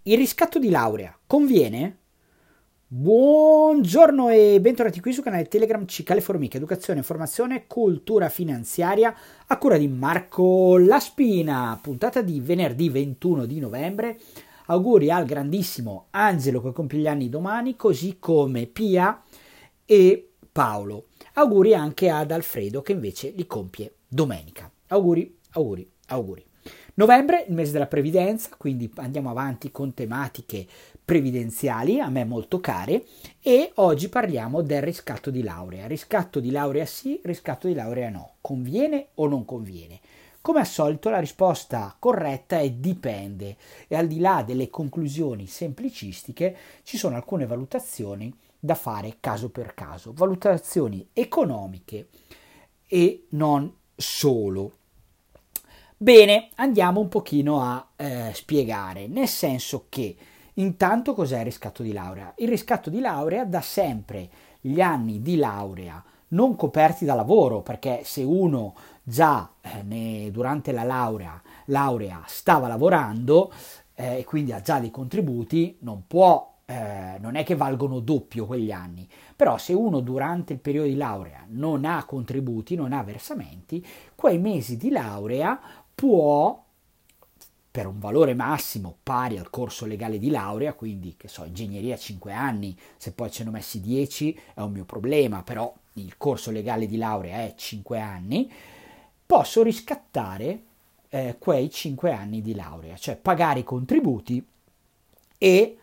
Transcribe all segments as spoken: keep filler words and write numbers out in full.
Il riscatto di laurea conviene? Buongiorno e bentornati qui sul canale Telegram Cicale Formiche, educazione, informazione, cultura finanziaria a cura di Marco Laspina, puntata di venerdì ventuno di novembre. Auguri al grandissimo Angelo che compie gli anni domani, così come Pia e Paolo. Auguri anche ad Alfredo che invece li compie domenica. Auguri, auguri, auguri. Novembre, il mese della previdenza, quindi andiamo avanti con tematiche previdenziali, a me molto care, e oggi parliamo del riscatto di laurea. Riscatto di laurea sì, riscatto di laurea no. Conviene o non conviene? Come al solito la risposta corretta è dipende, e al di là delle conclusioni semplicistiche ci sono alcune valutazioni da fare caso per caso, valutazioni economiche e non solo. Bene, andiamo un pochino a eh, spiegare, nel senso che intanto cos'è il riscatto di laurea? Il riscatto di laurea dà sempre gli anni di laurea non coperti da lavoro, perché se uno già eh, ne, durante la laurea, laurea stava lavorando e eh, quindi ha già dei contributi, non può Eh, non è che valgono doppio quegli anni, però se uno durante il periodo di laurea non ha contributi, non ha versamenti, quei mesi di laurea può, per un valore massimo pari al corso legale di laurea, quindi che so, ingegneria cinque anni, se poi ce ne ho messi dieci è un mio problema, però il corso legale di laurea è cinque anni, posso riscattare eh, quei cinque anni di laurea, cioè pagare i contributi e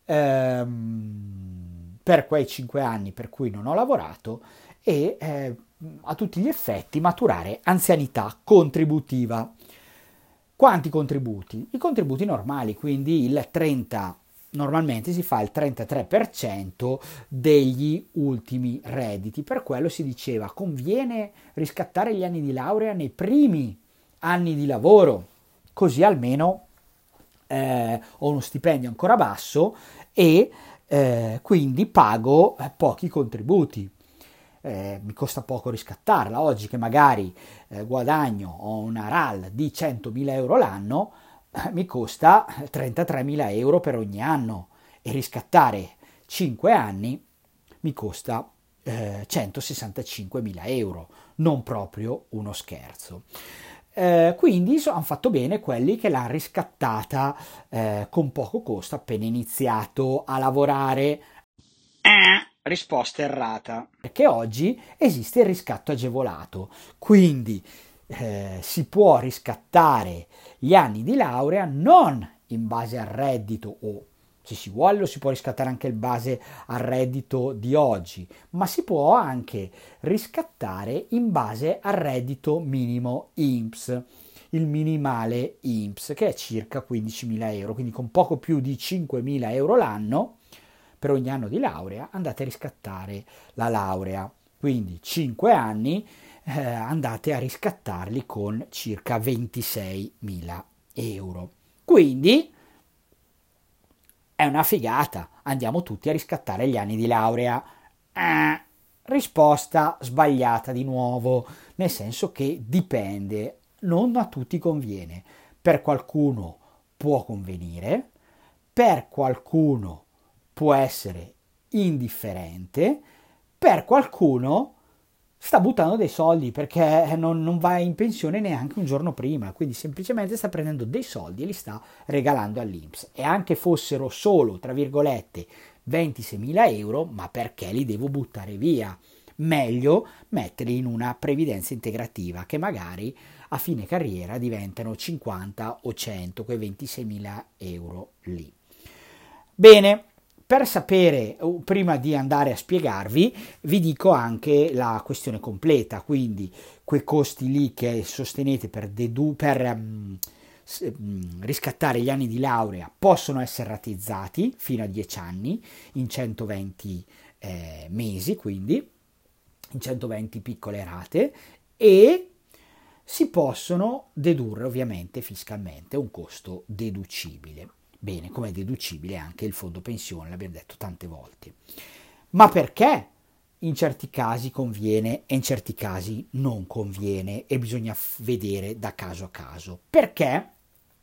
ehm, per quei cinque anni per cui non ho lavorato e eh, a tutti gli effetti maturare anzianità contributiva. Quanti contributi? I contributi normali, quindi il trenta, normalmente si fa il trentatré per cento degli ultimi redditi, per quello si diceva conviene riscattare gli anni di laurea nei primi anni di lavoro, così almeno eh, ho uno stipendio ancora basso e eh, quindi pago eh, pochi contributi. Eh, mi costa poco riscattarla. Oggi che magari eh, guadagno, ho una R A L di centomila euro l'anno, eh, mi costa trentatremila euro per ogni anno e riscattare cinque anni mi costa eh, centosessantacinquemila euro, non proprio uno scherzo. Eh, quindi so, hanno fatto bene quelli che l'hanno riscattata eh, con poco costo appena iniziato a lavorare. Eh, risposta errata, perché oggi esiste il riscatto agevolato, quindi eh, si può riscattare gli anni di laurea non in base al reddito, o se si vuole lo si può riscattare anche in base al reddito di oggi, ma si può anche riscattare in base al reddito minimo I N P S, il minimale I N P S, che è circa quindicimila euro, quindi con poco più di cinquemila euro l'anno per ogni anno di laurea andate a riscattare la laurea, quindi cinque anni eh, andate a riscattarli con circa ventiseimila euro. Quindi è una figata, andiamo tutti a riscattare gli anni di laurea. Eh, risposta sbagliata di nuovo, nel senso che dipende, non a tutti conviene. Per qualcuno può convenire, per qualcuno può essere indifferente, per qualcuno sta buttando dei soldi perché non, non va in pensione neanche un giorno prima, quindi semplicemente sta prendendo dei soldi e li sta regalando all'I N P S. E anche fossero solo, tra virgolette, ventiseimila euro, ma perché li devo buttare via? Meglio metterli in una previdenza integrativa che magari a fine carriera diventano cinquanta o cento, quei ventiseimila euro lì. Bene. Per sapere, prima di andare a spiegarvi, vi dico anche la questione completa, quindi quei costi lì che sostenete per, dedu- per um, riscattare gli anni di laurea possono essere rateizzati fino a dieci anni, in centoventi eh, mesi, quindi in centoventi piccole rate, e si possono dedurre ovviamente fiscalmente un costo deducibile. Bene, come è deducibile anche il fondo pensione, l'abbiamo detto tante volte. Ma perché in certi casi conviene e in certi casi non conviene e bisogna vedere da caso a caso? Perché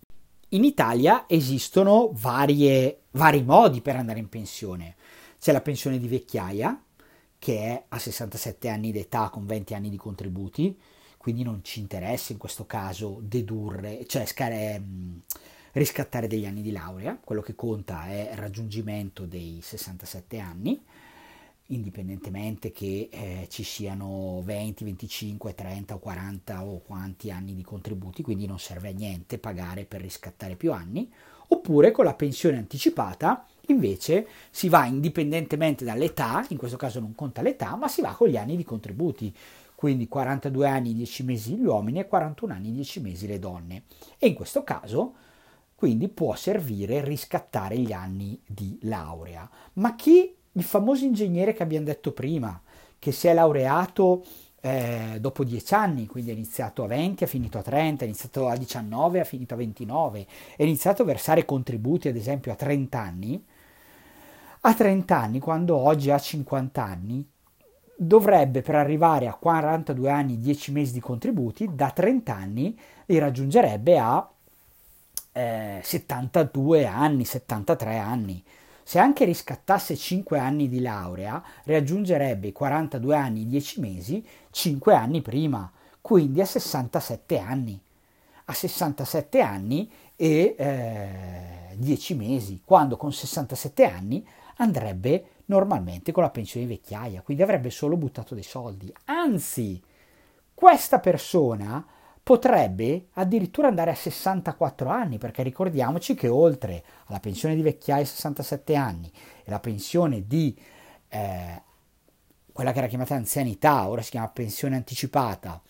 In Italia esistono varie, vari modi per andare in pensione. C'è la pensione di vecchiaia, che è a sessantasette anni d'età con venti anni di contributi, quindi non ci interessa in questo caso dedurre, cioè scare, riscattare degli anni di laurea, quello che conta è il raggiungimento dei sessantasette anni, indipendentemente che eh, ci siano venti, venticinque, trenta o quaranta o quanti anni di contributi, quindi non serve a niente pagare per riscattare più anni. Oppure con la pensione anticipata invece si va indipendentemente dall'età, in questo caso non conta l'età, ma si va con gli anni di contributi, quindi quarantadue anni dieci mesi gli uomini e quarantuno anni dieci mesi le donne. E in questo caso quindi può servire riscattare gli anni di laurea. Ma chi, il famoso ingegnere che abbiamo detto prima, che si è laureato eh, dopo dieci anni, quindi è iniziato a venti, ha finito a trenta, è iniziato a diciannove, ha finito a ventinove, è iniziato a versare contributi ad esempio a trenta anni, a trenta anni, quando oggi ha cinquanta anni, dovrebbe, per arrivare a quarantadue anni dieci mesi di contributi, da trenta anni li raggiungerebbe a eh, settantadue anni, settantatré anni. Se anche riscattasse cinque anni di laurea, raggiungerebbe i quarantadue anni dieci mesi cinque anni prima, quindi a sessantasette anni. A sessantasette anni e eh, dieci mesi, quando con sessantasette anni andrebbe normalmente con la pensione di vecchiaia, quindi avrebbe solo buttato dei soldi. Anzi, questa persona potrebbe addirittura andare a sessantaquattro anni, perché ricordiamoci che oltre alla pensione di vecchiaia a sessantasette anni e la pensione di eh, quella che era chiamata anzianità, ora si chiama pensione anticipata,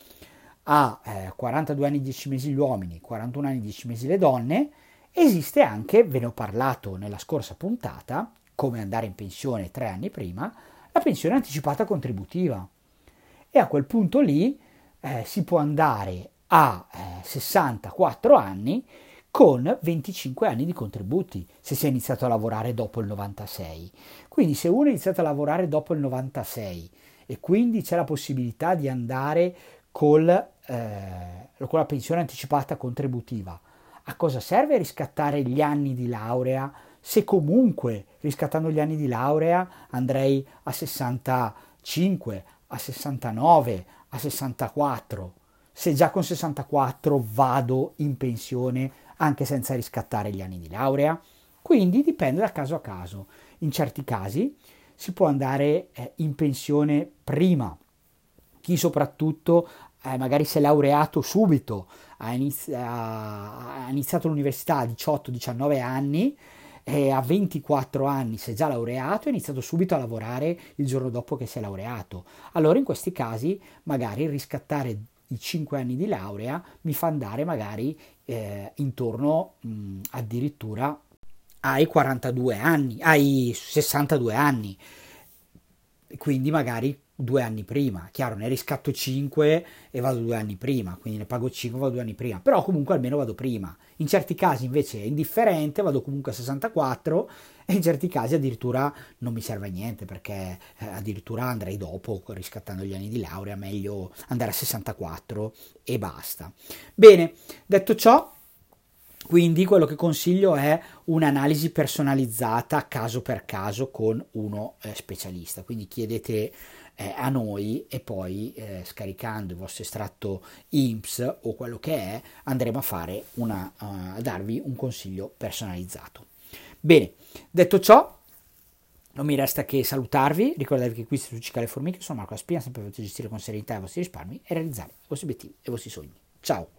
a eh, quarantadue anni dieci mesi gli uomini, quarantuno anni dieci mesi le donne, esiste anche, ve ne ho parlato nella scorsa puntata, come andare in pensione tre anni prima, la pensione anticipata contributiva. E a quel punto lì eh, si può andare a eh, sessantaquattro anni con venticinque anni di contributi, se si è iniziato a lavorare dopo il novantasei. Quindi se uno è iniziato a lavorare dopo il novantasei e quindi c'è la possibilità di andare col, eh, con la pensione anticipata contributiva, a cosa serve riscattare gli anni di laurea, se comunque riscattando gli anni di laurea andrei a sessantacinque, a sessantanove, a sessantaquattro, se già con sessantaquattro vado in pensione anche senza riscattare gli anni di laurea? Quindi dipende da caso a caso. In certi casi si può andare eh, in pensione prima. Chi soprattutto eh, magari si è laureato subito, ha, inizi- ha iniziato l'università a diciotto diciannove anni, e a ventiquattro anni si è già laureato e ha iniziato subito a lavorare il giorno dopo che si è laureato. Allora in questi casi magari riscattare i cinque anni di laurea mi fa andare magari eh, intorno mh, addirittura ai quarantadue anni, ai sessantadue anni, quindi magari due anni prima. Chiaro, ne riscatto cinque e vado due anni prima, quindi ne pago cinque e vado due anni prima, però comunque almeno vado prima. In certi casi invece è indifferente, vado comunque a sessantaquattro, e in certi casi addirittura non mi serve a niente, perché eh, addirittura andrei dopo riscattando gli anni di laurea, meglio andare a sessantaquattro e basta. Bene, detto ciò, quindi quello che consiglio è un'analisi personalizzata caso per caso con uno eh, specialista, quindi chiedete eh, a noi e poi eh, scaricando il vostro estratto I N P S o quello che è andremo a fare una, uh, a darvi un consiglio personalizzato. Bene, detto ciò non mi resta che salutarvi, ricordatevi che qui su Cicale Formiche sono Marco Aspina, sempre per gestire con serenità i vostri risparmi e realizzare i vostri obiettivi e i vostri sogni. Ciao!